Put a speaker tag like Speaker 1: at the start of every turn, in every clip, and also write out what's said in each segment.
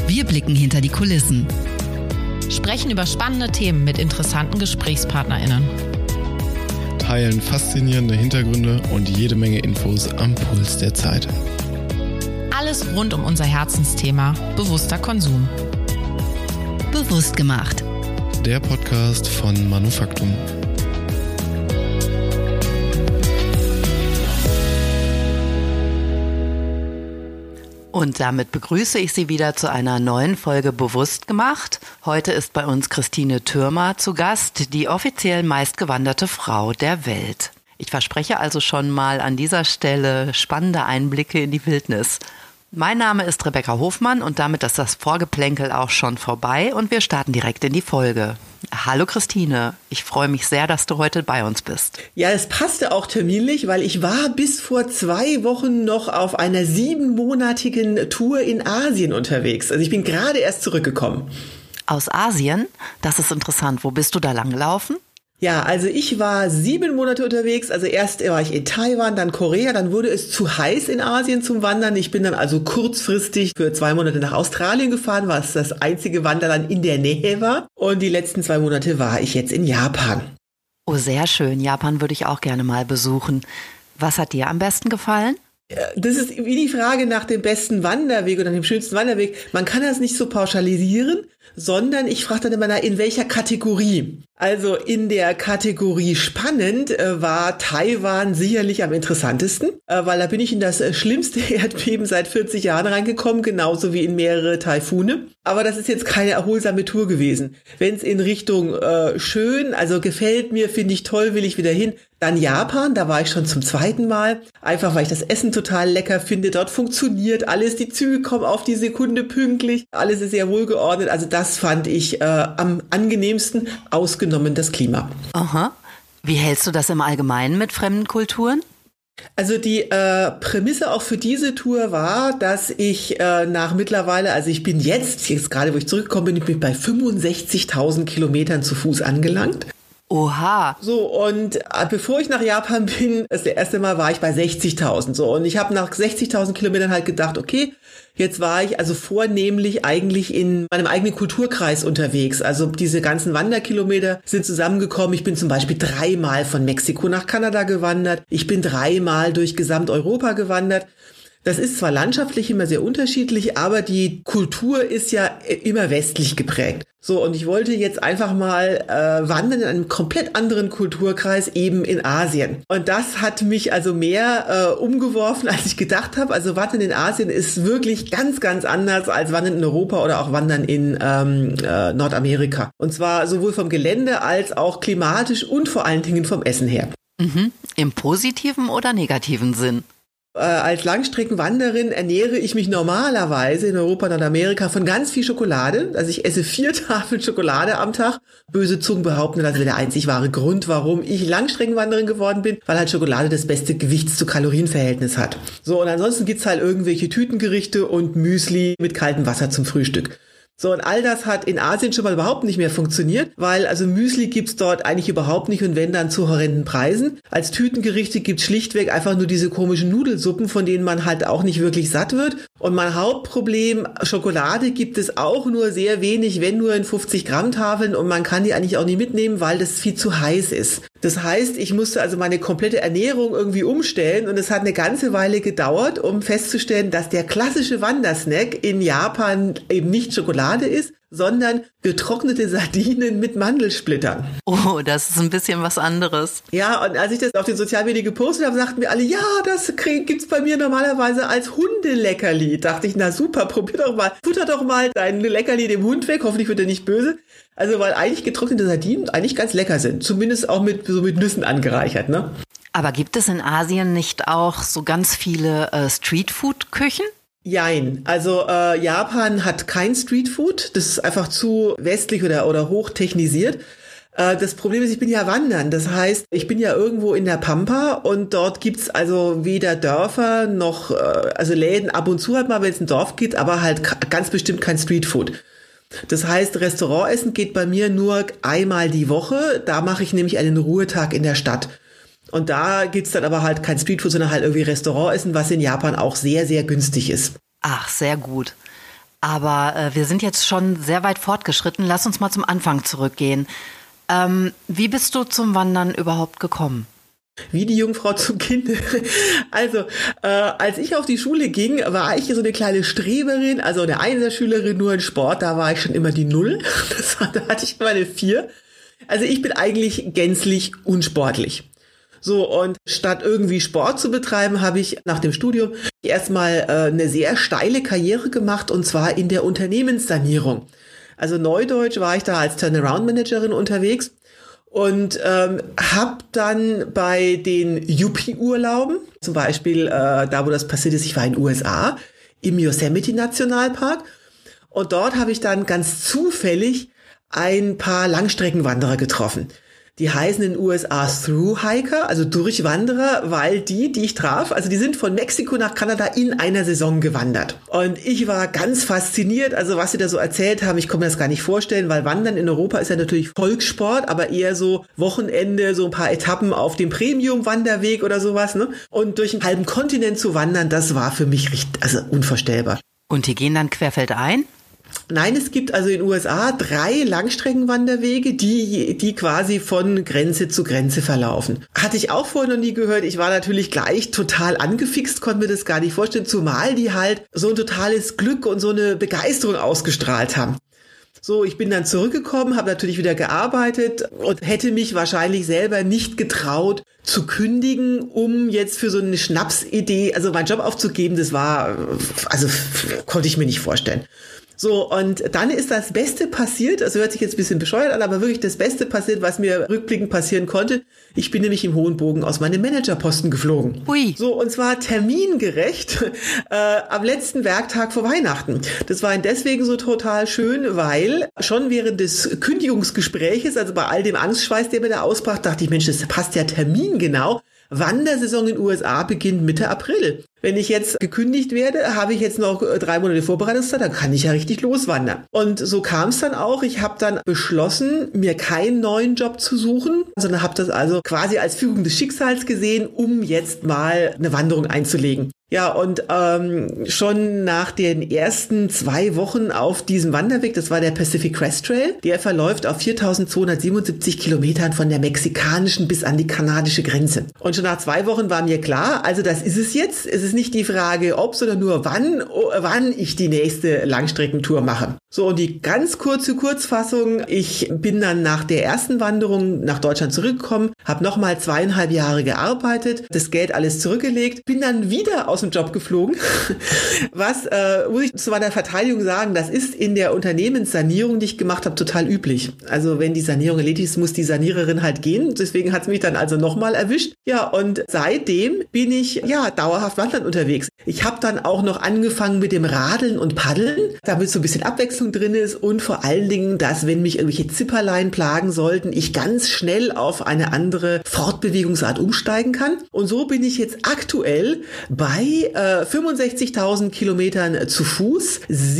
Speaker 1: Wir blicken hinter die Kulissen.
Speaker 2: Sprechen über spannende Themen mit interessanten GesprächspartnerInnen.
Speaker 3: Teilen faszinierende Hintergründe und jede Menge Infos am Puls der Zeit.
Speaker 2: Alles rund um unser Herzensthema: bewusster Konsum.
Speaker 1: Bewusst gemacht.
Speaker 3: Der Podcast von Manufaktum.
Speaker 4: Und damit begrüße ich Sie wieder zu einer neuen Folge Bewusst gemacht. Heute ist bei uns Christine Thürmer zu Gast, die offiziell meistgewanderte Frau der Welt. Ich verspreche also schon mal an dieser Stelle spannende Einblicke in die Wildnis. Mein Name ist Rebecca Hofmann und damit ist das Vorgeplänkel auch schon vorbei und wir starten direkt in die Folge. Hallo Christine, ich freue mich sehr, dass du heute bei uns bist.
Speaker 5: Ja, es passte auch terminlich, weil ich war bis vor 2 Wochen noch auf einer 7-monatigen Tour in Asien unterwegs. Also ich bin gerade erst zurückgekommen.
Speaker 4: Aus Asien? Das ist interessant. Wo bist du da langgelaufen?
Speaker 5: Ja, also ich war 7 Monate unterwegs. Also erst war ich in Taiwan, dann Korea, dann wurde es zu heiß in Asien zum Wandern. Ich bin dann also kurzfristig für 2 Monate nach Australien gefahren, was das einzige Wanderland in der Nähe war. Und die letzten 2 Monate war ich jetzt in Japan.
Speaker 4: Oh, sehr schön. Japan würde ich auch gerne mal besuchen. Was hat dir am besten gefallen?
Speaker 5: Das ist wie die Frage nach dem besten Wanderweg oder dem schönsten Wanderweg. Man kann das nicht so pauschalisieren, sondern ich frage dann immer, in welcher Kategorie? Also in der Kategorie spannend war Taiwan sicherlich am interessantesten, weil da bin ich in das schlimmste Erdbeben seit 40 Jahren reingekommen, genauso wie in mehrere Taifune. Aber das ist jetzt keine erholsame Tour gewesen. Wenn es in Richtung schön, also gefällt mir, finde ich toll, will ich wieder hin, dann Japan, da war ich schon zum 2. Mal, einfach weil ich das Essen total lecker finde. Dort funktioniert alles, die Züge kommen auf die Sekunde pünktlich, alles ist sehr wohlgeordnet. Also das fand ich am angenehmsten, ausgenommen das Klima.
Speaker 4: Aha. Wie hältst du das im Allgemeinen mit fremden Kulturen?
Speaker 5: Also die Prämisse auch für diese Tour war, dass ich nach mittlerweile, also ich bin jetzt gerade wo ich zurückgekommen bin, ich bin bei 65.000 Kilometern zu Fuß angelangt.
Speaker 4: Oha.
Speaker 5: So, und bevor ich nach Japan bin, das erste Mal war ich bei 60.000. So, und ich habe nach 60.000 Kilometern halt gedacht, okay, jetzt war ich also vornehmlich eigentlich in meinem eigenen Kulturkreis unterwegs. Also diese ganzen Wanderkilometer sind zusammengekommen. Ich bin zum Beispiel 3 Mal von Mexiko nach Kanada gewandert. Ich bin 3 Mal durch Gesamteuropa gewandert. Das ist zwar landschaftlich immer sehr unterschiedlich, aber die Kultur ist ja immer westlich geprägt. So, und ich wollte jetzt einfach mal wandern in einem komplett anderen Kulturkreis, eben in Asien. Und das hat mich also mehr umgeworfen, als ich gedacht habe. Also Wandern in Asien ist wirklich ganz, ganz anders als Wandern in Europa oder auch Wandern in Nordamerika. Und zwar sowohl vom Gelände als auch klimatisch und vor allen Dingen vom Essen her.
Speaker 4: Mhm. Im positiven oder negativen Sinn?
Speaker 5: Als Langstreckenwanderin ernähre ich mich normalerweise in Europa und Nordamerika von ganz viel Schokolade. Also ich esse 4 Tafeln Schokolade am Tag. Böse Zungen behaupten, das wäre der einzig wahre Grund, warum ich Langstreckenwanderin geworden bin, weil halt Schokolade das beste Gewichts-zu-Kalorien-Verhältnis hat. So, und ansonsten gibt's halt irgendwelche Tütengerichte und Müsli mit kaltem Wasser zum Frühstück. So, und all das hat in Asien schon mal überhaupt nicht mehr funktioniert, weil also Müsli gibt's dort eigentlich überhaupt nicht und wenn dann zu horrenden Preisen. Als Tütengerichte gibt's schlichtweg einfach nur diese komischen Nudelsuppen, von denen man halt auch nicht wirklich satt wird. Und mein Hauptproblem, Schokolade gibt es auch nur sehr wenig, wenn nur in 50 Gramm Tafeln und man kann die eigentlich auch nicht mitnehmen, weil das viel zu heiß ist. Das heißt, ich musste also meine komplette Ernährung irgendwie umstellen und es hat eine ganze Weile gedauert, um festzustellen, dass der klassische Wandersnack in Japan eben nicht Schokolade ist, sondern getrocknete Sardinen mit Mandelsplittern.
Speaker 4: Oh, das ist ein bisschen was anderes.
Speaker 5: Ja, und als ich das auf den sozialen Medien gepostet habe, sagten mir alle, ja, das gibt's bei mir normalerweise als Hundeleckerli. Dachte ich, na super, probier doch mal, futter doch mal dein Leckerli dem Hund weg, hoffentlich wird er nicht böse. Also, weil eigentlich getrocknete Sardinen eigentlich ganz lecker sind, zumindest auch mit Nüssen angereichert, ne?
Speaker 4: Aber gibt es in Asien nicht auch so ganz viele Streetfood-Küchen?
Speaker 5: Jein. Also Japan hat kein Streetfood. Das ist einfach zu westlich oder hochtechnisiert. Das Problem ist, ich bin ja wandern. Das heißt, ich bin ja irgendwo in der Pampa und dort gibt's also weder Dörfer noch, also Läden ab und zu halt mal, wenn es ein Dorf geht, aber halt ganz bestimmt kein Streetfood. Das heißt, Restaurantessen geht bei mir nur einmal die Woche. Da mache ich nämlich einen Ruhetag in der Stadt. Und da gibt's dann aber halt kein Streetfood, sondern halt irgendwie Restaurantessen, was in Japan auch sehr, sehr günstig ist.
Speaker 4: Ach, sehr gut. Aber wir sind jetzt schon sehr weit fortgeschritten. Lass uns mal zum Anfang zurückgehen. Wie bist du zum Wandern überhaupt gekommen?
Speaker 5: Wie die Jungfrau zum Kind. Also, als ich auf die Schule ging, war ich so eine kleine Streberin, also eine Einserschülerin nur in Sport, da war ich schon immer die 0. Da hatte ich immer eine 4. Also ich bin eigentlich gänzlich unsportlich. So, und statt irgendwie Sport zu betreiben, habe ich nach dem Studium erstmal eine sehr steile Karriere gemacht, und zwar in der Unternehmenssanierung. Also neudeutsch war ich da als Turnaround-Managerin unterwegs. Und habe dann bei den Yuppie-Urlauben, zum Beispiel da, wo das passiert ist, ich war in den USA, im Yosemite Nationalpark. Und dort habe ich dann ganz zufällig ein paar Langstreckenwanderer getroffen. Die heißen in den USA Thru-Hiker, also Durchwanderer, weil die ich traf, also die sind von Mexiko nach Kanada in einer Saison gewandert. Und ich war ganz fasziniert, also was sie da so erzählt haben, ich kann mir das gar nicht vorstellen, weil Wandern in Europa ist ja natürlich Volkssport, aber eher so Wochenende, so ein paar Etappen auf dem Premium-Wanderweg oder sowas, ne? Und durch einen halben Kontinent zu wandern, das war für mich unvorstellbar.
Speaker 4: Und die gehen dann querfeldein?
Speaker 5: Nein, es gibt also in den USA 3 Langstreckenwanderwege, die quasi von Grenze zu Grenze verlaufen. Hatte ich auch vorher noch nie gehört. Ich war natürlich gleich total angefixt, konnte mir das gar nicht vorstellen, zumal die halt so ein totales Glück und so eine Begeisterung ausgestrahlt haben. So, ich bin dann zurückgekommen, habe natürlich wieder gearbeitet und hätte mich wahrscheinlich selber nicht getraut zu kündigen, um jetzt für so eine Schnapsidee, also meinen Job aufzugeben, konnte ich mir nicht vorstellen. So, und dann ist das Beste passiert, also hört sich jetzt ein bisschen bescheuert an, aber wirklich das Beste passiert, was mir rückblickend passieren konnte. Ich bin nämlich im hohen Bogen aus meinem Managerposten geflogen.
Speaker 4: Ui.
Speaker 5: So, und zwar termingerecht am letzten Werktag vor Weihnachten. Das war deswegen so total schön, weil schon während des Kündigungsgespräches, also bei all dem Angstschweiß, der mir da ausbrach, dachte ich, Mensch, das passt ja termingenau. Wandersaison in den USA beginnt Mitte April. Wenn ich jetzt gekündigt werde, habe ich jetzt noch 3 Monate Vorbereitungszeit, dann kann ich ja richtig loswandern. Und so kam es dann auch. Ich habe dann beschlossen, mir keinen neuen Job zu suchen, sondern habe das also quasi als Fügung des Schicksals gesehen, um jetzt mal eine Wanderung einzulegen. Ja, und schon nach den ersten 2 Wochen auf diesem Wanderweg, das war der Pacific Crest Trail, der verläuft auf 4.277 Kilometern von der mexikanischen bis an die kanadische Grenze. Und schon nach 2 Wochen war mir klar, also das ist es jetzt. Es ist nicht die Frage, ob, sondern nur wann ich die nächste Langstreckentour mache. So, und die ganz kurze Kurzfassung, ich bin dann nach der ersten Wanderung nach Deutschland zurückgekommen, habe nochmal 2,5 Jahre gearbeitet, das Geld alles zurückgelegt, bin dann wieder aus dem Job geflogen. Was, muss ich zu meiner Verteidigung sagen, das ist in der Unternehmenssanierung, die ich gemacht habe, total üblich. Also wenn die Sanierung erledigt ist, muss die Saniererin halt gehen. Deswegen hat es mich dann also nochmal erwischt. Ja, und seitdem bin ich dauerhaft wandern unterwegs. Ich habe dann auch noch angefangen mit dem Radeln und Paddeln, damit so ein bisschen Abwechslung drin ist und vor allen Dingen, dass wenn mich irgendwelche Zipperlein plagen sollten, ich ganz schnell auf eine andere Fortbewegungsart umsteigen kann. Und so bin ich jetzt aktuell bei 65.000 Kilometern zu Fuß,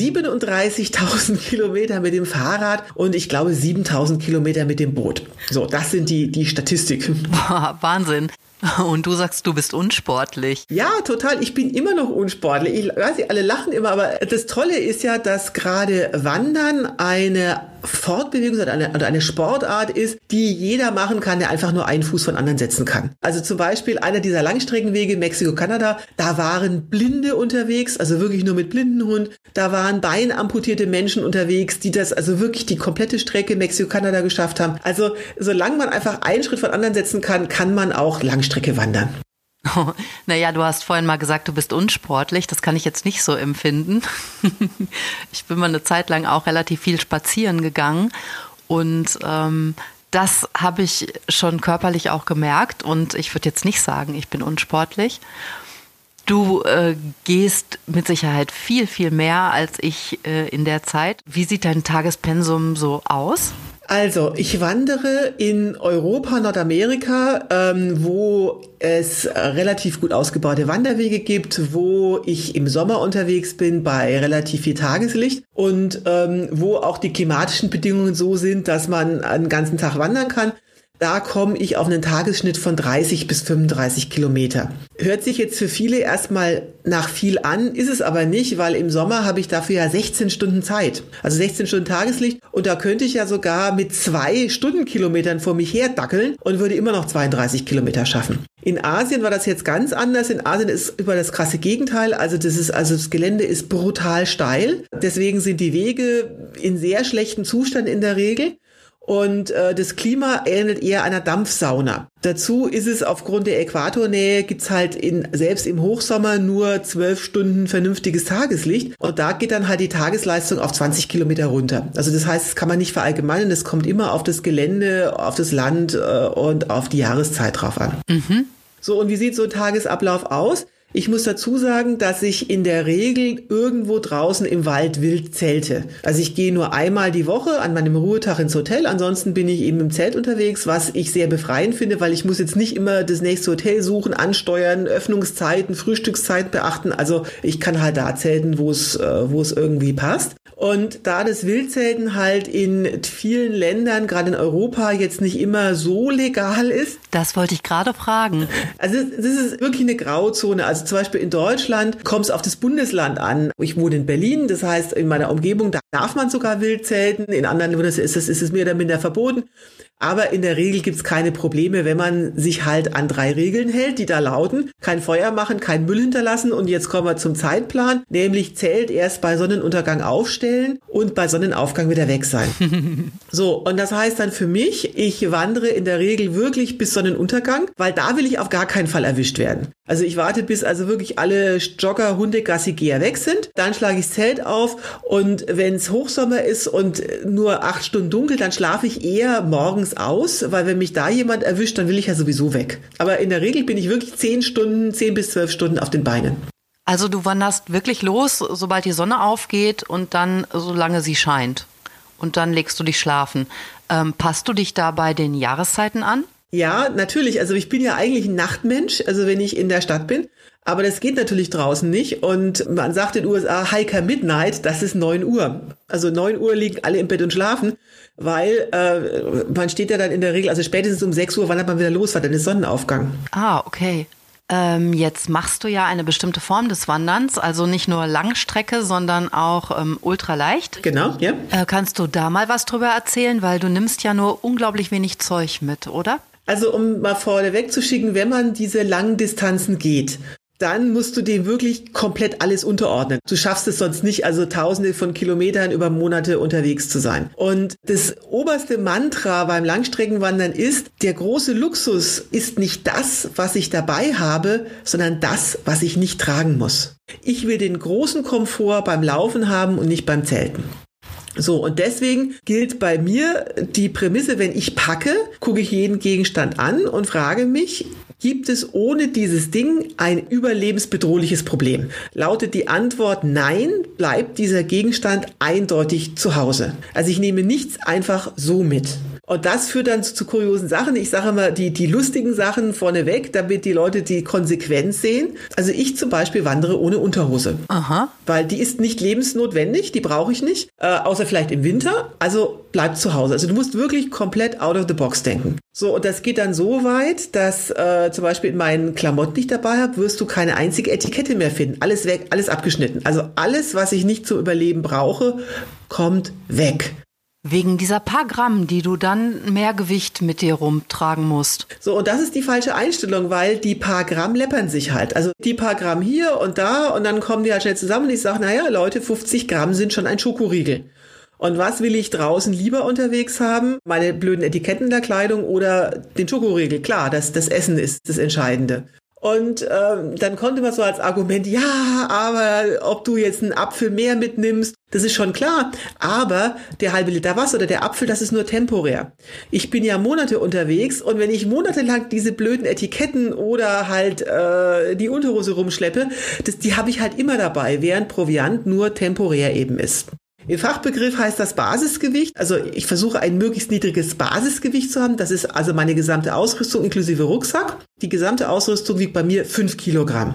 Speaker 5: 37.000 Kilometer mit dem Fahrrad und ich glaube 7.000 Kilometer mit dem Boot. So, das sind die Statistiken.
Speaker 4: Boah, Wahnsinn. Und du sagst, du bist unsportlich.
Speaker 5: Ja, total. Ich bin immer noch unsportlich. Ich weiß nicht, alle lachen immer, aber das Tolle ist ja, dass gerade Wandern eine Fortbewegung oder eine Sportart ist, die jeder machen kann, der einfach nur einen Fuß von anderen setzen kann. Also zum Beispiel einer dieser Langstreckenwege Mexiko-Kanada, da waren Blinde unterwegs, also wirklich nur mit Blindenhund. Da waren beinamputierte Menschen unterwegs, die das also wirklich die komplette Strecke Mexiko-Kanada geschafft haben. Also solange man einfach einen Schritt von anderen setzen kann, kann man auch Langstrecke wandern.
Speaker 4: Oh, naja, du hast vorhin mal gesagt, du bist unsportlich. Das kann ich jetzt nicht so empfinden. Ich bin mal eine Zeit lang auch relativ viel spazieren gegangen und das habe ich schon körperlich auch gemerkt und ich würde jetzt nicht sagen, ich bin unsportlich. Du gehst mit Sicherheit viel, viel mehr als ich in der Zeit. Wie sieht dein Tagespensum so aus?
Speaker 5: Also, ich wandere in Europa, Nordamerika, wo es relativ gut ausgebaute Wanderwege gibt, wo ich im Sommer unterwegs bin bei relativ viel Tageslicht und wo auch die klimatischen Bedingungen so sind, dass man einen ganzen Tag wandern kann. Da komme ich auf einen Tagesschnitt von 30 bis 35 Kilometer. Hört sich jetzt für viele erstmal nach viel an, ist es aber nicht, weil im Sommer habe ich dafür ja 16 Stunden Zeit. Also 16 Stunden Tageslicht und da könnte ich ja sogar mit 2 Stundenkilometern vor mich her dackeln und würde immer noch 32 Kilometer schaffen. In Asien war das jetzt ganz anders. In Asien ist über das krasse Gegenteil. Also das Gelände ist brutal steil. Deswegen sind die Wege in sehr schlechtem Zustand in der Regel. Und das Klima ähnelt eher einer Dampfsauna. Dazu ist es aufgrund der Äquatornähe, gibt's halt selbst im Hochsommer nur 12 Stunden vernünftiges Tageslicht. Und da geht dann halt die Tagesleistung auf 20 Kilometer runter. Also das heißt, das kann man nicht verallgemeinern. Das kommt immer auf das Gelände, auf das Land und auf die Jahreszeit drauf an. Mhm. So, und wie sieht so ein Tagesablauf aus? Ich muss dazu sagen, dass ich in der Regel irgendwo draußen im Wald wild zelte. Also ich gehe nur einmal die Woche an meinem Ruhetag ins Hotel. Ansonsten bin ich eben im Zelt unterwegs, was ich sehr befreiend finde, weil ich muss jetzt nicht immer das nächste Hotel suchen, ansteuern, Öffnungszeiten, Frühstückszeit beachten. Also ich kann halt da zelten, wo es irgendwie passt. Und da das Wildzelten halt in vielen Ländern, gerade in Europa, jetzt nicht immer so legal ist.
Speaker 4: Das wollte ich gerade fragen.
Speaker 5: Also das ist wirklich eine Grauzone. Also zum Beispiel in Deutschland kommt es auf das Bundesland an. Ich wohne in Berlin, das heißt in meiner Umgebung, da darf man sogar wild zelten. In anderen Ländern ist es mehr oder minder verboten. Aber in der Regel gibt's keine Probleme, wenn man sich halt an 3 Regeln hält, die da lauten: kein Feuer machen, kein Müll hinterlassen. Und jetzt kommen wir zum Zeitplan, nämlich Zelt erst bei Sonnenuntergang aufstellen und bei Sonnenaufgang wieder weg sein. So, und das heißt dann für mich, ich wandere in der Regel wirklich bis Sonnenuntergang, weil da will ich auf gar keinen Fall erwischt werden. Also ich warte, bis also wirklich alle Jogger, Hunde, Gassigeher weg sind. Dann schlage ich das Zelt auf und wenn es Hochsommer ist und nur 8 Stunden dunkel, dann schlafe ich eher morgens aus, weil wenn mich da jemand erwischt, dann will ich ja sowieso weg. Aber in der Regel bin ich wirklich 10 bis 12 Stunden auf den Beinen.
Speaker 4: Also du wanderst wirklich los, sobald die Sonne aufgeht und dann, solange sie scheint. Und dann legst du dich schlafen. Passt du dich da bei den Jahreszeiten an?
Speaker 5: Ja, natürlich. Also ich bin ja eigentlich ein Nachtmensch, also wenn ich in der Stadt bin. Aber das geht natürlich draußen nicht. Und man sagt in den USA, Hiker Midnight, das ist 9 Uhr. Also 9 Uhr liegen alle im Bett und schlafen, weil man steht ja dann in der Regel, also spätestens um 6 Uhr wandert man wieder los, weil dann ist Sonnenaufgang.
Speaker 4: Ah, okay. Jetzt machst du ja eine bestimmte Form des Wanderns, also nicht nur Langstrecke, sondern auch ultraleicht.
Speaker 5: Genau, ja.
Speaker 4: Kannst du da mal was drüber erzählen, weil du nimmst ja nur unglaublich wenig Zeug mit, oder?
Speaker 5: Also um mal vorneweg zu schicken, wenn man diese langen Distanzen geht, dann musst du dem wirklich komplett alles unterordnen. Du schaffst es sonst nicht, also Tausende von Kilometern über Monate unterwegs zu sein. Und das oberste Mantra beim Langstreckenwandern ist, der große Luxus ist nicht das, was ich dabei habe, sondern das, was ich nicht tragen muss. Ich will den großen Komfort beim Laufen haben und nicht beim Zelten. So, und deswegen gilt bei mir die Prämisse, wenn ich packe, gucke ich jeden Gegenstand an und frage mich, gibt es ohne dieses Ding ein überlebensbedrohliches Problem? Lautet die Antwort nein, bleibt dieser Gegenstand eindeutig zu Hause. Also ich nehme nichts einfach so mit. Und das führt dann zu kuriosen Sachen. Ich sage immer die lustigen Sachen vorneweg, damit die Leute die Konsequenz sehen. Also ich zum Beispiel wandere ohne Unterhose. Aha. Weil die ist nicht lebensnotwendig, die brauche ich nicht, außer vielleicht im Winter. Also bleib zu Hause. Also du musst wirklich komplett out of the box denken. So, und das geht dann so weit, dass zum Beispiel in meinen Klamotten, die ich dabei habe, wirst du keine einzige Etikette mehr finden. Alles weg, alles abgeschnitten. Also alles, was ich nicht zum Überleben brauche, kommt weg.
Speaker 4: Wegen dieser paar Gramm, die du dann mehr Gewicht mit dir rumtragen musst.
Speaker 5: So, und das ist die falsche Einstellung, weil die paar Gramm läppern sich halt. Also die paar Gramm hier und da und dann kommen die halt schnell zusammen und ich sage, naja, Leute, 50 Gramm sind schon ein Schokoriegel. Und was will ich draußen lieber unterwegs haben? Meine blöden Etiketten der Kleidung oder den Schokoriegel? Klar, das Essen ist das Entscheidende. Und dann konnte man so als Argument, ja, aber ob du jetzt einen Apfel mehr mitnimmst, das ist schon klar. Aber der halbe Liter Wasser oder der Apfel, das ist nur temporär. Ich bin ja Monate unterwegs und wenn ich monatelang diese blöden Etiketten oder halt die Unterhose rumschleppe, die habe ich halt immer dabei, während Proviant nur temporär eben ist. Im Fachbegriff heißt das Basisgewicht. Also ich versuche ein möglichst niedriges Basisgewicht zu haben. Das ist also meine gesamte Ausrüstung inklusive Rucksack. Die gesamte Ausrüstung wiegt bei mir 5 Kilogramm.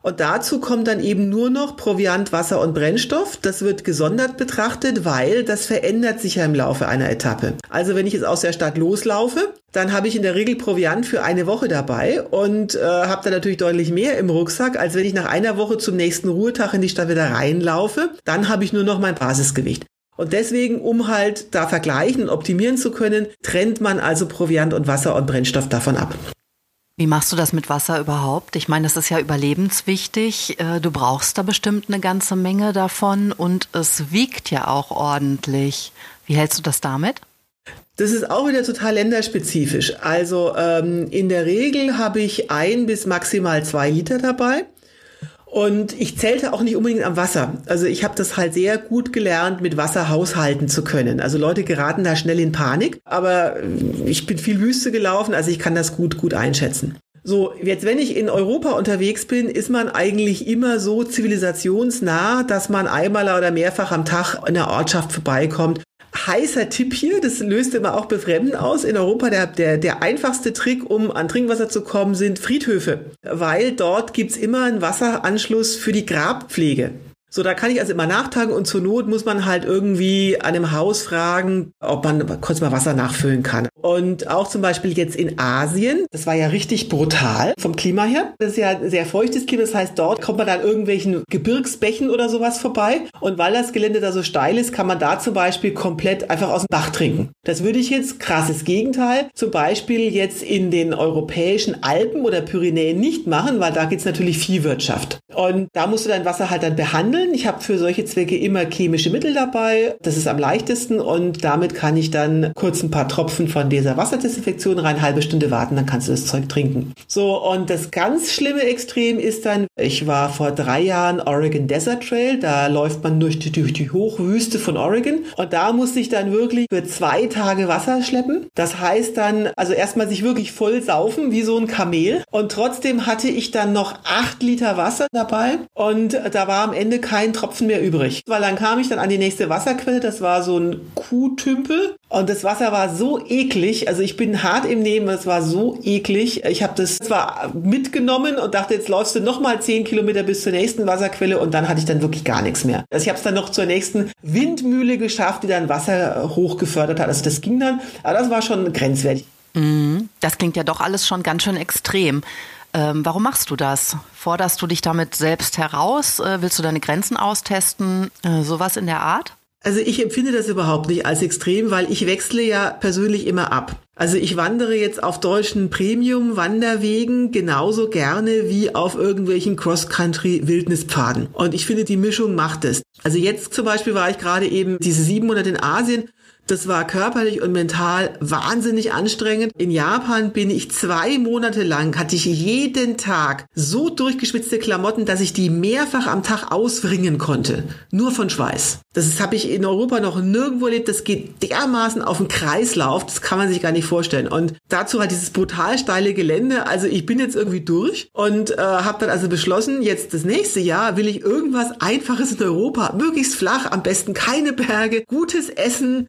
Speaker 5: Und dazu kommt dann eben nur noch Proviant, Wasser und Brennstoff. Das wird gesondert betrachtet, weil das verändert sich ja im Laufe einer Etappe. Also wenn ich jetzt aus der Stadt loslaufe, dann habe ich in der Regel Proviant für eine Woche dabei und habe dann natürlich deutlich mehr im Rucksack, als wenn ich nach einer Woche zum nächsten Ruhetag in die Stadt wieder reinlaufe. Dann habe ich nur noch mein Basisgewicht. Und deswegen, um halt da vergleichen und optimieren zu können, trennt man also Proviant und Wasser und Brennstoff davon ab.
Speaker 4: Wie machst du das mit Wasser überhaupt? Ich meine, das ist ja überlebenswichtig. Du brauchst da bestimmt eine ganze Menge davon und es wiegt ja auch ordentlich. Wie hältst du das damit?
Speaker 5: Das ist auch wieder total länderspezifisch. Also in der Regel habe ich 1 bis maximal 2 Liter dabei. Und ich zählte auch nicht unbedingt am Wasser. Also ich habe das halt sehr gut gelernt, mit Wasser haushalten zu können. Also Leute geraten da schnell in Panik, aber ich bin viel Wüste gelaufen, also ich kann das gut einschätzen. So, jetzt wenn ich in Europa unterwegs bin, ist man eigentlich immer so zivilisationsnah, dass man einmal oder mehrfach am Tag in der Ortschaft vorbeikommt. Heißer Tipp hier, das löst immer auch Befremden aus. In Europa der einfachste Trick, um an Trinkwasser zu kommen, sind Friedhöfe, weil dort gibt's immer einen Wasseranschluss für die Grabpflege. So, da kann ich also immer nachtragen und zur Not muss man halt irgendwie an einem Haus fragen, ob man kurz mal Wasser nachfüllen kann. Und auch zum Beispiel jetzt in Asien, das war ja richtig brutal vom Klima her. Das ist ja ein sehr feuchtes Klima, das heißt, dort kommt man an irgendwelchen Gebirgsbächen oder sowas vorbei. Und weil das Gelände da so steil ist, kann man da zum Beispiel komplett einfach aus dem Bach trinken. Das würde ich jetzt, krasses Gegenteil, zum Beispiel jetzt in den europäischen Alpen oder Pyrenäen nicht machen, weil da gibt's natürlich Viehwirtschaft. Und da musst du dein Wasser halt dann behandeln. Ich habe für solche Zwecke immer chemische Mittel dabei. Das ist am leichtesten und damit kann ich dann kurz ein paar Tropfen von dieser Wasserdesinfektion rein, halbe Stunde warten, dann kannst du das Zeug trinken. So, und das ganz schlimme Extrem ist dann, ich war vor 3 Jahren Oregon Desert Trail, da läuft man durch die Hochwüste von Oregon und da musste ich dann wirklich für 2 Tage Wasser schleppen. Das heißt dann, also erstmal sich wirklich voll saufen, wie so ein Kamel und trotzdem hatte ich dann noch 8 Liter Wasser dabei und da war am Ende kein Tropfen mehr übrig. Weil dann kam ich dann an die nächste Wasserquelle, das war so ein Kuhtümpel und das Wasser war so eklig, also ich bin hart im Nehmen, es war so eklig. Ich habe das zwar mitgenommen und dachte, jetzt läufst du nochmal 10 Kilometer bis zur nächsten Wasserquelle und dann hatte ich dann wirklich gar nichts mehr. Also ich habe es dann noch zur nächsten Windmühle geschafft, die dann Wasser hochgefördert hat. Also das ging dann, aber das war schon grenzwertig.
Speaker 4: Das klingt ja doch alles schon ganz schön extrem. Warum machst du das? Forderst du dich damit selbst heraus? Willst du deine Grenzen austesten? Sowas in der Art?
Speaker 5: Also ich empfinde das überhaupt nicht als extrem, weil ich wechsle ja persönlich immer ab. Also ich wandere jetzt auf deutschen Premium-Wanderwegen genauso gerne wie auf irgendwelchen Cross-Country-Wildnispfaden. Und ich finde, die Mischung macht es. Also jetzt zum Beispiel war ich gerade eben diese 7 Monate in Asien. Das war körperlich und mental wahnsinnig anstrengend. In Japan bin ich 2 Monate lang, hatte ich jeden Tag so durchgeschwitzte Klamotten, dass ich die mehrfach am Tag auswringen konnte. Nur von Schweiß. Das habe ich in Europa noch nirgendwo erlebt. Das geht dermaßen auf den Kreislauf. Das kann man sich gar nicht vorstellen. Und dazu halt dieses brutal steile Gelände. Also ich bin jetzt irgendwie durch und habe dann also beschlossen, jetzt das nächste Jahr will ich irgendwas Einfaches in Europa. Möglichst flach, am besten keine Berge, gutes Essen,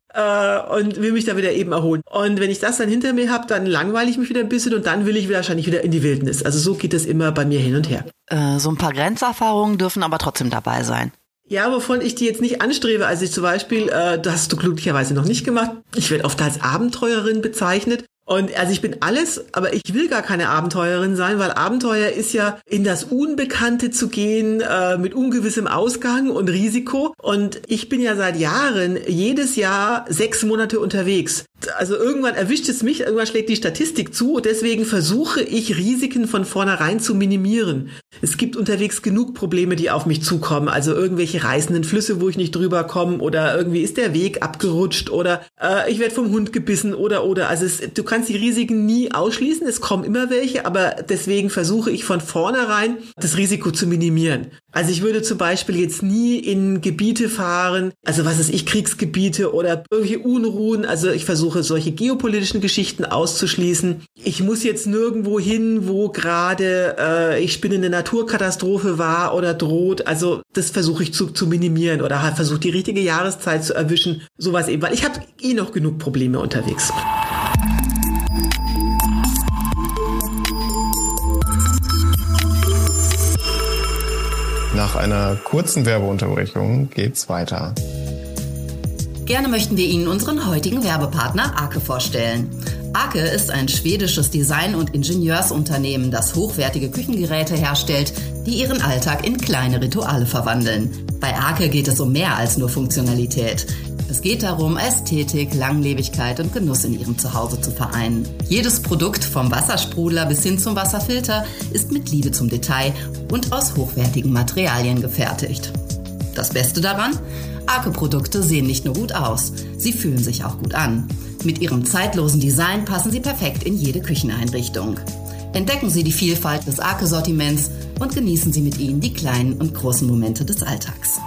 Speaker 5: und will mich da wieder eben erholen. Und wenn ich das dann hinter mir habe, dann langweile ich mich wieder ein bisschen und dann will ich wahrscheinlich wieder in die Wildnis. Also so geht es immer bei mir hin und her.
Speaker 4: So ein paar Grenzerfahrungen dürfen aber trotzdem dabei sein.
Speaker 5: Ja, wovon ich die jetzt nicht anstrebe. Also ich zum Beispiel, das hast du glücklicherweise noch nicht gemacht. Ich werde oft als Abenteurerin bezeichnet. Und also ich bin alles, aber ich will gar keine Abenteurerin sein, weil Abenteuer ist ja in das Unbekannte zu gehen, mit ungewissem Ausgang und Risiko. Und ich bin ja seit Jahren jedes Jahr 6 Monate unterwegs. Also irgendwann erwischt es mich, irgendwann schlägt die Statistik zu und deswegen versuche ich Risiken von vornherein zu minimieren. Es gibt unterwegs genug Probleme, die auf mich zukommen, also irgendwelche reißenden Flüsse, wo ich nicht drüber komme oder irgendwie ist der Weg abgerutscht oder ich werde vom Hund gebissen oder. Also du kannst die Risiken nie ausschließen, es kommen immer welche, aber deswegen versuche ich von vornherein das Risiko zu minimieren. Also ich würde zum Beispiel jetzt nie in Gebiete fahren, also was weiß ich, Kriegsgebiete oder irgendwelche Unruhen, also ich versuche solche geopolitischen Geschichten auszuschließen. Ich muss jetzt nirgendwo hin, wo gerade ich bin in eine Naturkatastrophe war oder droht, also das versuche ich zu minimieren oder halt versuche die richtige Jahreszeit zu erwischen, sowas eben, weil ich habe noch genug Probleme unterwegs.
Speaker 3: Nach einer kurzen Werbeunterbrechung geht's weiter.
Speaker 1: Gerne möchten wir Ihnen unseren heutigen Werbepartner Arke vorstellen. Arke ist ein schwedisches Design- und Ingenieursunternehmen, das hochwertige Küchengeräte herstellt, die Ihren Alltag in kleine Rituale verwandeln. Bei Arke geht es um mehr als nur Funktionalität. Es geht darum, Ästhetik, Langlebigkeit und Genuss in Ihrem Zuhause zu vereinen. Jedes Produkt, vom Wassersprudler bis hin zum Wasserfilter, ist mit Liebe zum Detail und aus hochwertigen Materialien gefertigt. Das Beste daran? Arke-Produkte sehen nicht nur gut aus, sie fühlen sich auch gut an. Mit ihrem zeitlosen Design passen sie perfekt in jede Kücheneinrichtung. Entdecken Sie die Vielfalt des Arke-Sortiments und genießen Sie mit ihnen die kleinen und großen Momente des Alltags.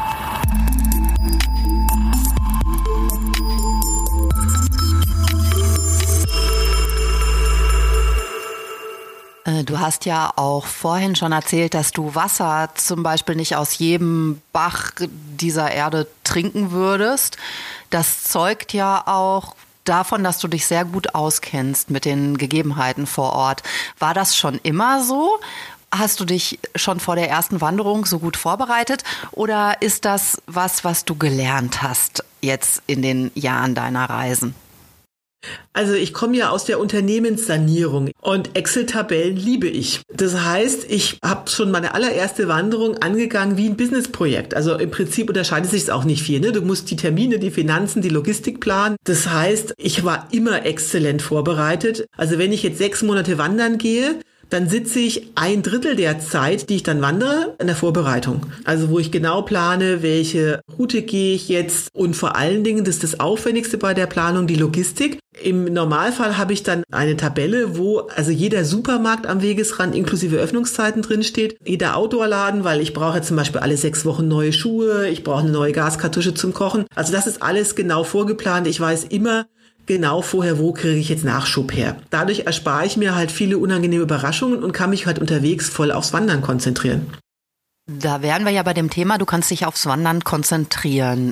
Speaker 4: Du hast ja auch vorhin schon erzählt, dass du Wasser zum Beispiel nicht aus jedem Bach dieser Erde trinken würdest. Das zeugt ja auch davon, dass du dich sehr gut auskennst mit den Gegebenheiten vor Ort. War das schon immer so? Hast du dich schon vor der ersten Wanderung so gut vorbereitet? Oder ist das was du gelernt hast jetzt in den Jahren deiner Reisen?
Speaker 5: Also ich komme ja aus der Unternehmenssanierung und Excel-Tabellen liebe ich. Das heißt, ich habe schon meine allererste Wanderung angegangen wie ein Businessprojekt. Also im Prinzip unterscheidet sich es auch nicht viel. Ne? Du musst die Termine, die Finanzen, die Logistik planen. Das heißt, ich war immer exzellent vorbereitet. Also wenn ich jetzt 6 Monate wandern gehe, dann sitze ich 1/3 der Zeit, die ich dann wandere, in der Vorbereitung. Also wo ich genau plane, welche Route gehe ich jetzt und vor allen Dingen, das ist das Aufwendigste bei der Planung, die Logistik. Im Normalfall habe ich dann eine Tabelle, wo also jeder Supermarkt am Wegesrand inklusive Öffnungszeiten drin steht, jeder Outdoor-Laden, weil ich brauche jetzt zum Beispiel alle 6 Wochen neue Schuhe, ich brauche eine neue Gaskartusche zum Kochen. Also das ist alles genau vorgeplant. Ich weiß immer genau vorher, wo kriege ich jetzt Nachschub her. Dadurch erspare ich mir halt viele unangenehme Überraschungen und kann mich halt unterwegs voll aufs Wandern konzentrieren.
Speaker 4: Da wären wir ja bei dem Thema, du kannst dich aufs Wandern konzentrieren.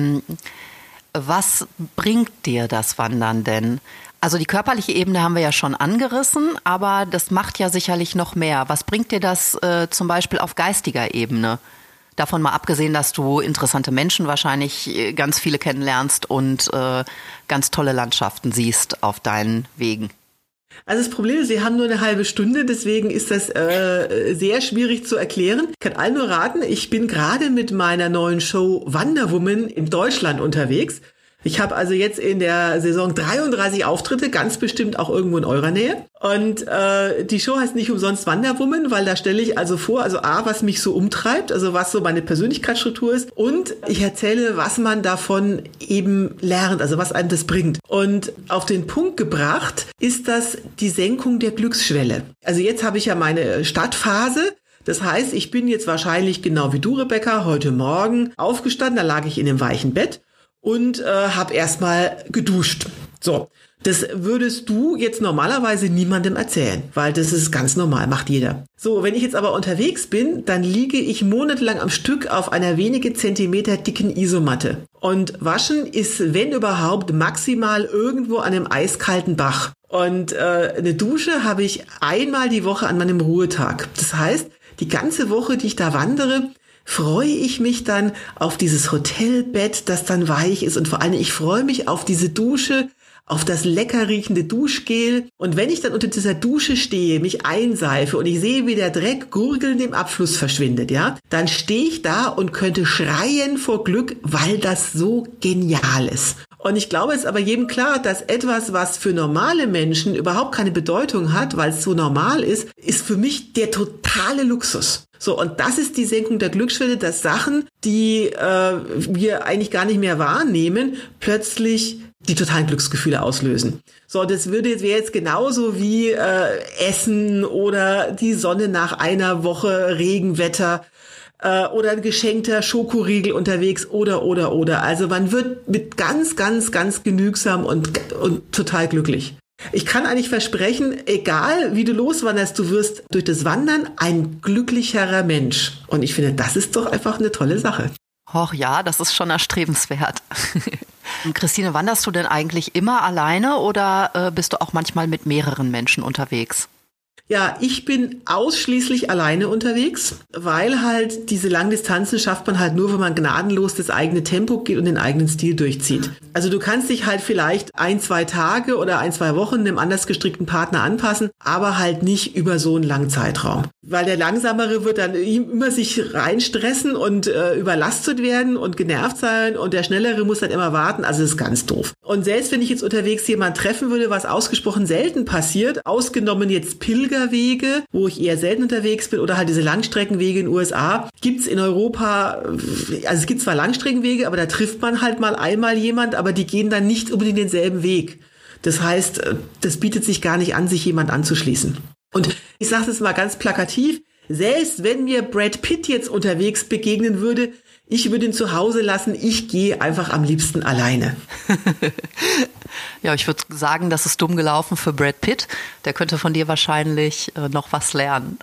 Speaker 4: Was bringt dir das Wandern denn? Also die körperliche Ebene haben wir ja schon angerissen, aber das macht ja sicherlich noch mehr. Was bringt dir das zum Beispiel auf geistiger Ebene? Davon mal abgesehen, dass du interessante Menschen wahrscheinlich ganz viele kennenlernst und ganz tolle Landschaften siehst auf deinen Wegen.
Speaker 5: Also das Problem ist, wir haben nur eine halbe Stunde, deswegen ist das sehr schwierig zu erklären. Ich kann allen nur raten, ich bin gerade mit meiner neuen Show Wanderwoman in Deutschland unterwegs. Ich habe also jetzt in der Saison 33 Auftritte, ganz bestimmt auch irgendwo in eurer Nähe. Und die Show heißt nicht umsonst Wanderwoman, weil da stelle ich also vor, also A, was mich so umtreibt, also was so meine Persönlichkeitsstruktur ist. Und ich erzähle, was man davon eben lernt, also was einem das bringt. Und auf den Punkt gebracht ist das die Senkung der Glücksschwelle. Also jetzt habe ich ja meine Stadtphase. Das heißt, ich bin jetzt wahrscheinlich genau wie du, Rebecca, heute Morgen aufgestanden, da lag ich in einem weichen Bett. Und habe erstmal geduscht. So, das würdest du jetzt normalerweise niemandem erzählen, weil das ist ganz normal, macht jeder. So, wenn ich jetzt aber unterwegs bin, dann liege ich monatelang am Stück auf einer wenige Zentimeter dicken Isomatte. Und waschen ist, wenn überhaupt, maximal irgendwo an einem eiskalten Bach. Und eine Dusche habe ich einmal die Woche an meinem Ruhetag. Das heißt, die ganze Woche, die ich da wandere, freue ich mich dann auf dieses Hotelbett, das dann weich ist und vor allem ich freue mich auf diese Dusche, auf das lecker riechende Duschgel und wenn ich dann unter dieser Dusche stehe, mich einseife und ich sehe, wie der Dreck gurgelnd im Abfluss verschwindet, ja, dann stehe ich da und könnte schreien vor Glück, weil das so genial ist. Und ich glaube, es ist aber jedem klar, dass etwas, was für normale Menschen überhaupt keine Bedeutung hat, weil es so normal ist für mich der totale Luxus. So, und das ist die Senkung der Glücksschwelle, dass Sachen, die wir eigentlich gar nicht mehr wahrnehmen, plötzlich die totalen Glücksgefühle auslösen. So, das wäre jetzt genauso wie Essen oder die Sonne nach einer Woche Regenwetter oder ein geschenkter Schokoriegel unterwegs oder. Also man wird mit ganz genügsam und total glücklich. Ich kann eigentlich versprechen, egal wie du loswanderst, du wirst durch das Wandern ein glücklicherer Mensch. Und ich finde, das ist doch einfach eine tolle Sache.
Speaker 4: Och ja, das ist schon erstrebenswert. Christine, wanderst du denn eigentlich immer alleine oder bist du auch manchmal mit mehreren Menschen unterwegs?
Speaker 5: Ja, ich bin ausschließlich alleine unterwegs, weil halt diese Langdistanzen schafft man halt nur, wenn man gnadenlos das eigene Tempo geht und den eigenen Stil durchzieht. Also du kannst dich halt vielleicht 1-2 Tage oder 1-2 Wochen einem anders gestrickten Partner anpassen, aber halt nicht über so einen langen Zeitraum. Weil der Langsamere wird dann immer sich reinstressen und überlastet werden und genervt sein und der Schnellere muss dann immer warten. Also das ist ganz doof. Und selbst wenn ich jetzt unterwegs jemanden treffen würde, was ausgesprochen selten passiert, ausgenommen jetzt Pilgerwege, wo ich eher selten unterwegs bin oder halt diese Langstreckenwege in den USA, gibt's in Europa, also es gibt zwar Langstreckenwege, aber da trifft man halt mal einmal jemand, aber die gehen dann nicht unbedingt denselben Weg. Das heißt, das bietet sich gar nicht an, sich jemand anzuschließen. Und ich sage das mal ganz plakativ, selbst wenn mir Brad Pitt jetzt unterwegs begegnen würde, ich würde ihn zu Hause lassen, ich gehe einfach am liebsten alleine.
Speaker 4: Ja, ich würde sagen, das ist dumm gelaufen für Brad Pitt. Der könnte von dir wahrscheinlich noch was lernen.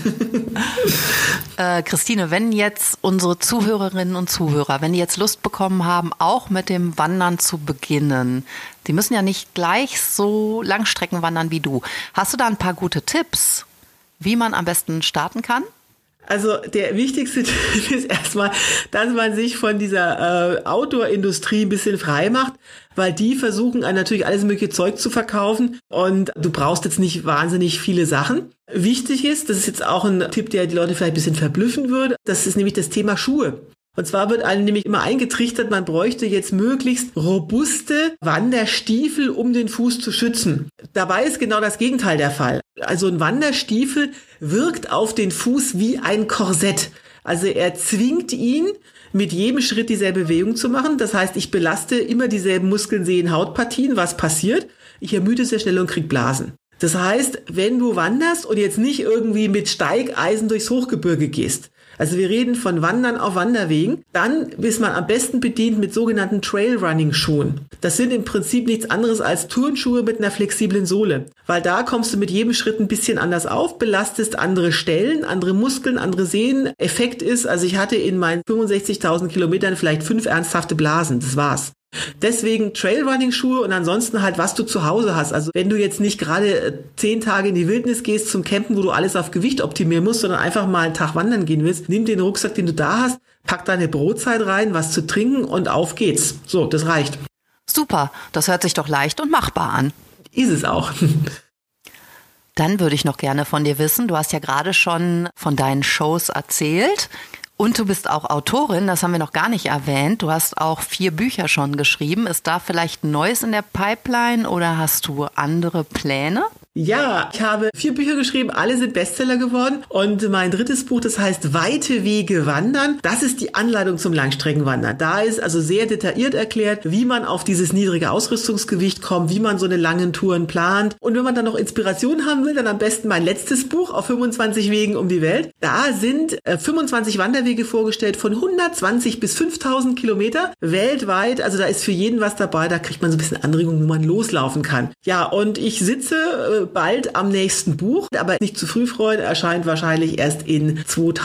Speaker 4: Ja. Christine, wenn jetzt unsere Zuhörerinnen und Zuhörer, wenn die jetzt Lust bekommen haben, auch mit dem Wandern zu beginnen, die müssen ja nicht gleich so Langstrecken wandern wie du. Hast du da ein paar gute Tipps, wie man am besten starten kann?
Speaker 5: Also der wichtigste Tipp ist erstmal, dass man sich von dieser Outdoor-Industrie ein bisschen frei macht, weil die versuchen natürlich alles mögliche Zeug zu verkaufen und du brauchst jetzt nicht wahnsinnig viele Sachen. Wichtig ist, das ist jetzt auch ein Tipp, der die Leute vielleicht ein bisschen verblüffen würde, das ist nämlich das Thema Schuhe. Und zwar wird einem nämlich immer eingetrichtert, man bräuchte jetzt möglichst robuste Wanderstiefel, um den Fuß zu schützen. Dabei ist genau das Gegenteil der Fall. Also ein Wanderstiefel wirkt auf den Fuß wie ein Korsett. Also er zwingt ihn, mit jedem Schritt dieselbe Bewegung zu machen. Das heißt, ich belaste immer dieselben Muskeln, Sehnen, Hautpartien. Was passiert? Ich ermüde sehr schnell und krieg Blasen. Das heißt, wenn du wanderst und jetzt nicht irgendwie mit Steigeisen durchs Hochgebirge gehst, also wir reden von Wandern auf Wanderwegen, dann ist man am besten bedient mit sogenannten Trailrunning-Schuhen. Das sind im Prinzip nichts anderes als Turnschuhe mit einer flexiblen Sohle, weil da kommst du mit jedem Schritt ein bisschen anders auf, belastest andere Stellen, andere Muskeln, andere Sehnen. Effekt ist, also ich hatte in meinen 65.000 Kilometern vielleicht 5 ernsthafte Blasen, das war's. Deswegen Trailrunning-Schuhe und ansonsten halt, was du zu Hause hast. Also wenn du jetzt nicht gerade 10 Tage in die Wildnis gehst zum Campen, wo du alles auf Gewicht optimieren musst, sondern einfach mal einen Tag wandern gehen willst, nimm den Rucksack, den du da hast, pack deine Brotzeit rein, was zu trinken und auf geht's. So, das reicht.
Speaker 4: Super, das hört sich doch leicht und machbar an.
Speaker 5: Ist es auch.
Speaker 4: Dann würde ich noch gerne von dir wissen, du hast ja gerade schon von deinen Shows erzählt. Und du bist auch Autorin, das haben wir noch gar nicht erwähnt. Du hast auch 4 Bücher schon geschrieben. Ist da vielleicht Neues in der Pipeline oder hast du andere Pläne?
Speaker 5: Ja, ich habe 4 Bücher geschrieben, alle sind Bestseller geworden und mein 3. Buch, das heißt Weite Wege wandern, das ist die Anleitung zum Langstreckenwandern. Da ist also sehr detailliert erklärt, wie man auf dieses niedrige Ausrüstungsgewicht kommt, wie man so eine langen Touren plant und wenn man dann noch Inspiration haben will, dann am besten mein letztes Buch auf 25 Wegen um die Welt. Da sind 25 Wanderwege vorgestellt von 120 bis 5000 Kilometer weltweit, also da ist für jeden was dabei, da kriegt man so ein bisschen Anregung, wo man loslaufen kann. Ja, und ich sitze bald am nächsten Buch, aber nicht zu früh freuen, erscheint wahrscheinlich erst in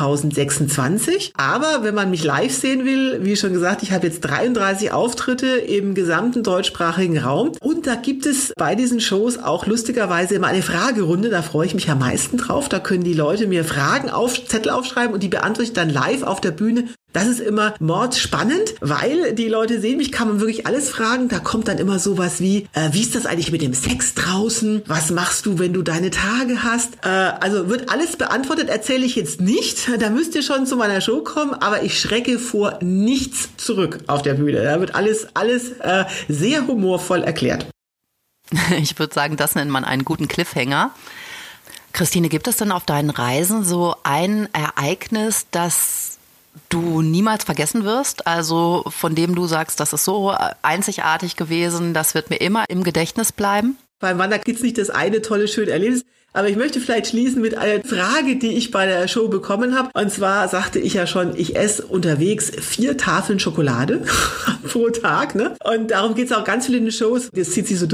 Speaker 5: 2026. Aber wenn man mich live sehen will, wie schon gesagt, ich habe jetzt 33 Auftritte im gesamten deutschsprachigen Raum und da gibt es bei diesen Shows auch lustigerweise immer eine Fragerunde, da freue ich mich am meisten drauf. Da können die Leute mir Fragen auf Zettel aufschreiben und die beantworte ich dann live auf der Bühne. Das ist immer mordspannend, weil die Leute sehen mich, kann man wirklich alles fragen. Da kommt dann immer sowas wie ist das eigentlich mit dem Sex draußen? Was machst du, wenn du deine Tage hast? Also wird alles beantwortet, erzähle ich jetzt nicht. Da müsst ihr schon zu meiner Show kommen, aber ich schrecke vor nichts zurück auf der Bühne. Da wird alles sehr humorvoll erklärt.
Speaker 4: Ich würde sagen, das nennt man einen guten Cliffhanger. Christine, gibt es denn auf deinen Reisen so ein Ereignis, das du niemals vergessen wirst, also von dem du sagst, das ist so einzigartig gewesen, das wird mir immer im Gedächtnis bleiben?
Speaker 5: Beim Wandern gibt es nicht das eine tolle, schöne Erlebnis, aber ich möchte vielleicht schließen mit einer Frage, die ich bei der Show bekommen habe. Und zwar sagte ich ja schon, ich esse unterwegs 4 Tafeln Schokolade pro Tag, ne? Und darum geht es auch ganz viel in den Shows, das zieht sich so durch.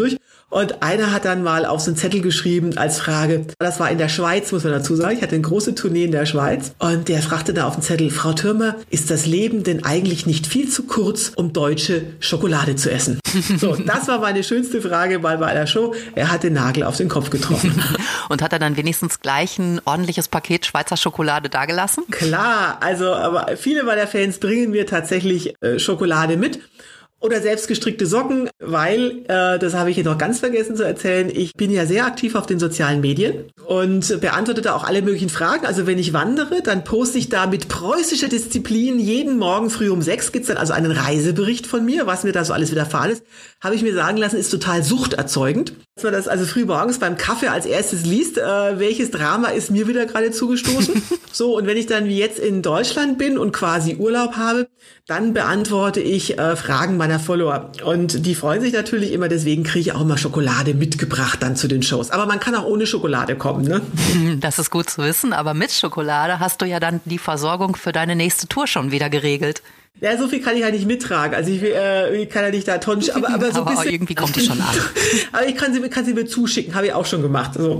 Speaker 5: Und einer hat dann mal auf so einen Zettel geschrieben als Frage, das war in der Schweiz, muss man dazu sagen, ich hatte eine große Tournee in der Schweiz und der fragte da auf den Zettel, Frau Thürmer, ist das Leben denn eigentlich nicht viel zu kurz, um deutsche Schokolade zu essen? So, das war meine schönste Frage bei einer Show. Er hat den Nagel auf den Kopf getroffen.
Speaker 4: Und hat er dann wenigstens gleich ein ordentliches Paket Schweizer Schokolade dagelassen?
Speaker 5: Klar, also aber viele meiner Fans bringen mir tatsächlich Schokolade mit. Oder selbstgestrickte Socken, weil, das habe ich hier noch ganz vergessen zu erzählen, ich bin ja sehr aktiv auf den sozialen Medien und beantworte da auch alle möglichen Fragen. Also wenn ich wandere, dann poste ich da mit preußischer Disziplin jeden Morgen früh um 6 gibt's dann also einen Reisebericht von mir, was mir da so alles widerfahren ist. Habe ich mir sagen lassen, ist total suchterzeugend. Dass man das also früh morgens beim Kaffee als erstes liest, welches Drama ist mir wieder gerade zugestoßen. So, und wenn ich dann wie jetzt in Deutschland bin und quasi Urlaub habe, dann beantworte ich Fragen meiner Follower. Und die freuen sich natürlich immer, deswegen kriege ich auch immer Schokolade mitgebracht dann zu den Shows. Aber man kann auch ohne Schokolade kommen, ne?
Speaker 4: Das ist gut zu wissen, aber mit Schokolade hast du ja dann die Versorgung für deine nächste Tour schon wieder geregelt.
Speaker 5: Ja, so viel kann ich halt nicht mittragen. Also ich kann ja nicht da Tonnen, aber so ein bisschen.
Speaker 4: Irgendwie kommt die schon an.
Speaker 5: Aber ich kann sie mir zuschicken, habe ich auch schon gemacht. So.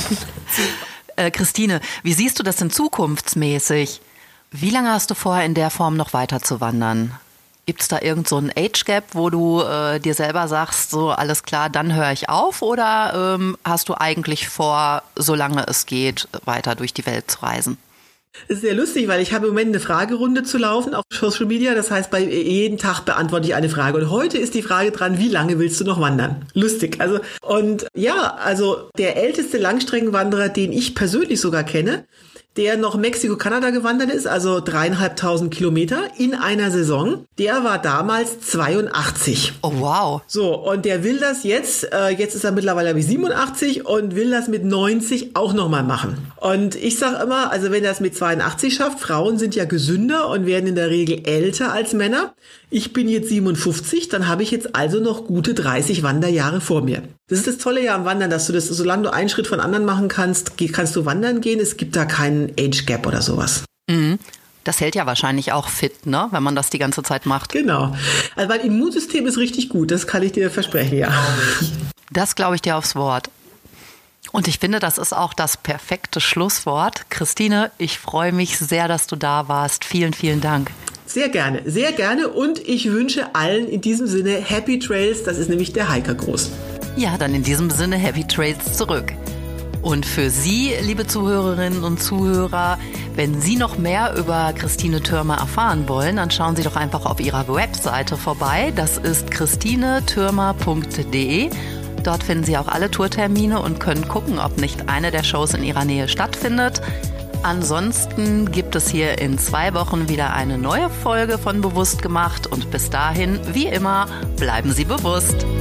Speaker 4: Christine, wie siehst du das denn zukunftsmäßig? Wie lange hast du vor, in der Form noch weiter zu wandern? Gibt es da irgend so ein Age Gap, wo du dir selber sagst, so alles klar, dann höre ich auf? Oder hast du eigentlich vor, solange es geht, weiter durch die Welt zu reisen?
Speaker 5: Das ist sehr lustig, weil ich habe im Moment eine Fragerunde zu laufen auf Social Media. Das heißt, bei jeden Tag beantworte ich eine Frage. Und heute ist die Frage dran, wie lange willst du noch wandern? Lustig. Also der älteste Langstreckenwanderer, den ich persönlich sogar kenne, der noch Mexiko-Kanada gewandert ist, also 3.500 Kilometer in einer Saison, der war damals 82.
Speaker 4: Oh, wow.
Speaker 5: So, und der will das jetzt ist er mittlerweile wie 87 und will das mit 90 auch nochmal machen. Und ich sag immer, also wenn er es mit 82 schafft, Frauen sind ja gesünder und werden in der Regel älter als Männer. Ich bin jetzt 57, dann habe ich jetzt also noch gute 30 Wanderjahre vor mir. Das ist das Tolle ja am Wandern, dass du das, solange du einen Schritt von anderen machen kannst, kannst du wandern gehen. Es gibt da keinen Age Gap oder sowas.
Speaker 4: Mhm. Das hält ja wahrscheinlich auch fit, ne, wenn man das die ganze Zeit macht.
Speaker 5: Genau. Also mein Immunsystem ist richtig gut, das kann ich dir versprechen, ja.
Speaker 4: Das glaube ich dir aufs Wort. Und ich finde, das ist auch das perfekte Schlusswort. Christine, ich freue mich sehr, dass du da warst. Vielen, vielen Dank.
Speaker 5: Sehr gerne, sehr gerne. Und ich wünsche allen in diesem Sinne Happy Trails. Das ist nämlich der Hikergruß.
Speaker 4: Ja, dann in diesem Sinne Happy Trails zurück. Und für Sie, liebe Zuhörerinnen und Zuhörer, wenn Sie noch mehr über Christine Thürmer erfahren wollen, dann schauen Sie doch einfach auf ihrer Webseite vorbei. Das ist christinethürmer.de. Dort finden Sie auch alle Tourtermine und können gucken, ob nicht eine der Shows in Ihrer Nähe stattfindet. Ansonsten gibt es hier in 2 Wochen wieder eine neue Folge von Bewusst gemacht und bis dahin, wie immer, bleiben Sie bewusst.